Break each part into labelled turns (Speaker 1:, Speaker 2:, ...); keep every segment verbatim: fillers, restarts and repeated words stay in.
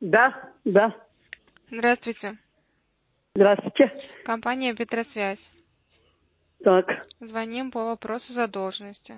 Speaker 1: Да, да.
Speaker 2: Здравствуйте.
Speaker 1: Здравствуйте.
Speaker 2: Компания Петросвязь.
Speaker 1: Так.
Speaker 2: Звоним по вопросу задолженности.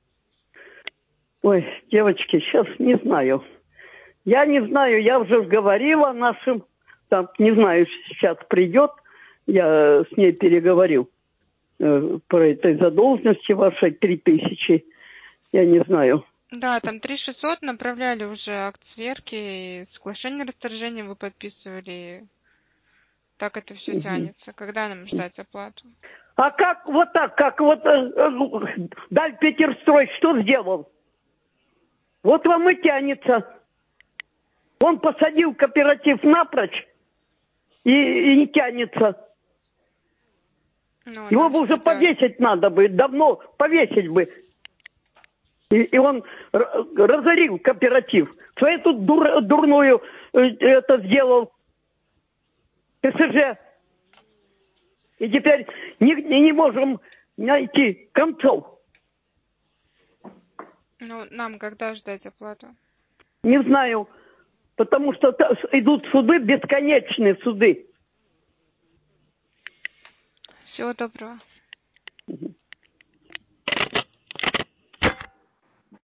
Speaker 1: Ой, девочки, сейчас не знаю. Я не знаю, я уже говорила нашим, там, не знаю, сейчас придет, я с ней переговорю э, про этой задолженности вашей три тысячи. Я не знаю.
Speaker 2: Да, там три шестьсот направляли уже акт сверки, и соглашение расторжения вы подписывали. Так это все
Speaker 1: Угу.
Speaker 2: тянется. Когда нам ждать оплату?
Speaker 1: А как вот так, как вот э, э, Дальпетерстрой что сделал? Вот вам и тянется. Он посадил кооператив напрочь и, и не тянется.
Speaker 2: Ну,
Speaker 1: Его
Speaker 2: нам
Speaker 1: бы уже
Speaker 2: ждать.
Speaker 1: повесить надо бы, давно повесить бы. И, и он разорил кооператив. Что я тут дур, дурную э, это сделал? ТСЖ. И теперь не, не можем найти концов.
Speaker 2: Ну, нам когда ждать оплату?
Speaker 1: Не знаю. Потому что идут суды, бесконечные суды.
Speaker 2: Всего доброго.